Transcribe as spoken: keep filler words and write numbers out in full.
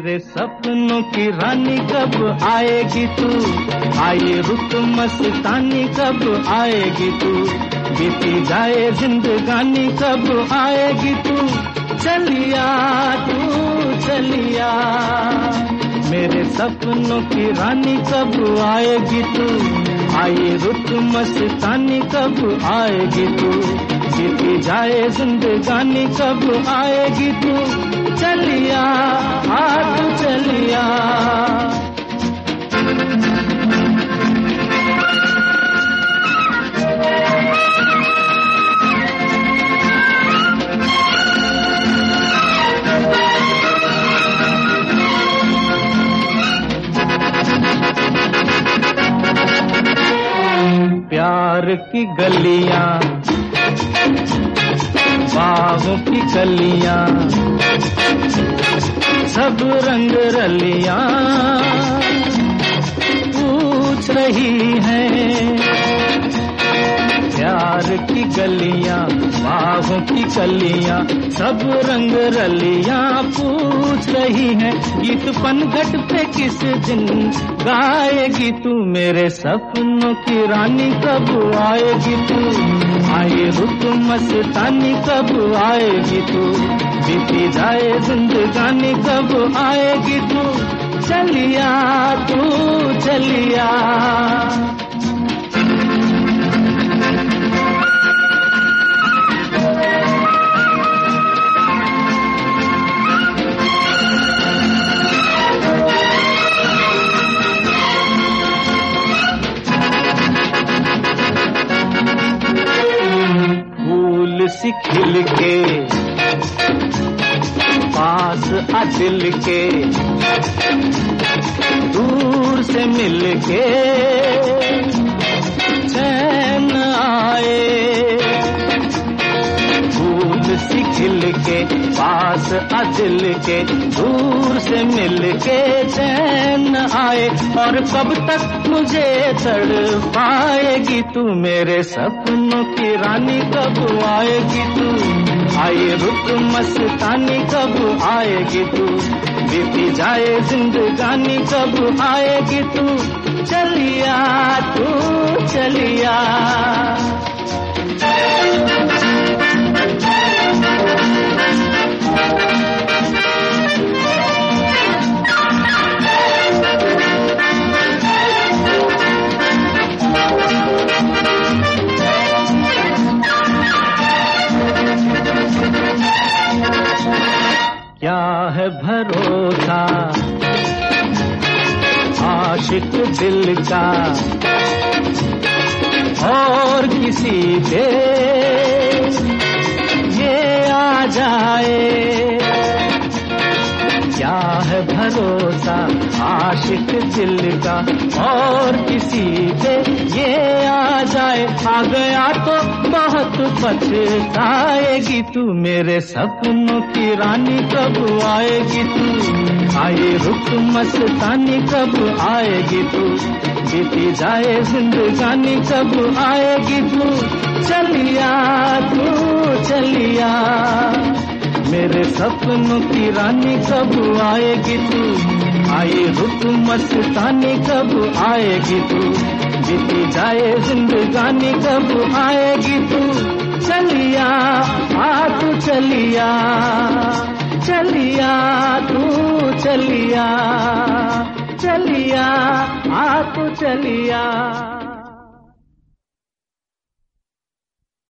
मेरे सपनों की रानी कब आएगी तू, आए रुत मस्तानी कब आएगी तू, बीती जाए जिंदगानी कब आएगी तू, चलिया तू चलिया। मेरे सपनों की रानी कब आएगी तू, आए रुत मस्तानी कब आएगी तू, बीती जाए जिंदगानी कब आएगी तू, चलिया आ तू चलिया। प्यार की गलियां, बाहों की कलियां, सब रंग रलियां पूछ रही हैं। प्यार की गलियां, बाहों की कलियां, सब रंग रलियां पूछ रही हैं। गीत पनघट पे किस दिन गाएगी तू, मेरे सपनों की रानी कब आएगी तू, आए रुत मस्तानी कब आएगी तू, बीती जाए जिंदगानी कब आएगी तू, चलिया तू चलिया। सी खिल के पास आ दिल के, दूर से मिल के चैन आए। फूल सी खिल के पास आ दिल के, दूर से मिल के चैन आए। और कब तक मुझे तड़पाएगी तू, मेरे सपनों की रानी कब आएगी तू, आए रुत मस्तानी कब आएगी तू, बीती जाए जिंदगानी कब आएगी तू, चलिया तू चलिया। क्या है भरोसा आशिक दिल का और किसी पे ये आ जाए। क्या है भरोसा आशिक दिल का और किसी पे ये आ जाए। आ गया तो बहुत पछताएगी तू, मेरे सपनों की रानी कब आएगी तू, आए रुत मस्तानी कब आएगी तू, बीती जाए जिंदगानी कब आएगी तू, चलिया तू चलिया। मेरे सपनों की रानी कब आएगी तू, आए रुत मस्तानी कब आएगी तू, बीती जाए जिंदगानी कब आएगी तू, चलिया आ तू चलिया, चलिया तू चलिया, चलिया आ तू चलिया।